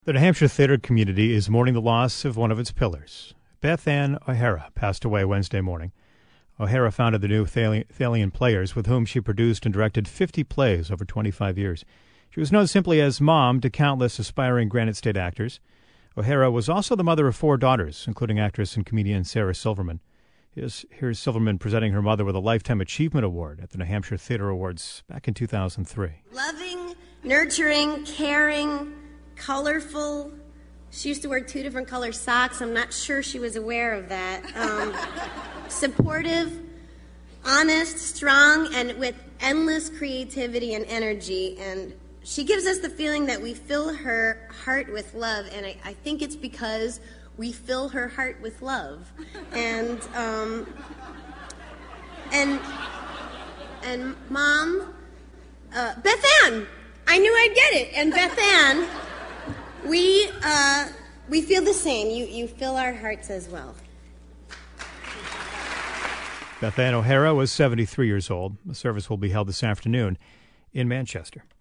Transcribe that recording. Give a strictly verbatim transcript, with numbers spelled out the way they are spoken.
The New Hampshire theater community is mourning the loss of one of its pillars. Beth Ann O'Hara passed away Wednesday morning. O'Hara founded the New Thalian Players, with whom she produced and directed fifty plays over twenty-five years. She was known simply as Mom to countless aspiring Granite State actors. O'Hara was also the mother of four daughters, including actress and comedian Sarah Silverman. Here's, here's Silverman presenting her mother with a Lifetime Achievement Award at the New Hampshire Theater Awards back in two thousand three. Loving, nurturing, caring, colorful. She used to wear two different color socks. I'm not sure she was aware of that. Um, supportive, honest, strong, and with endless creativity and energy. And she gives us the feeling that we fill her heart with love. And I, I think it's because we fill her heart with love. And, um, and, and Mom, uh, Beth Ann, I knew I'd get it. And Beth Ann, We uh, we feel the same. You you fill our hearts as well. Beth Ann O'Hara was seventy-three years old. The service will be held this afternoon in Manchester.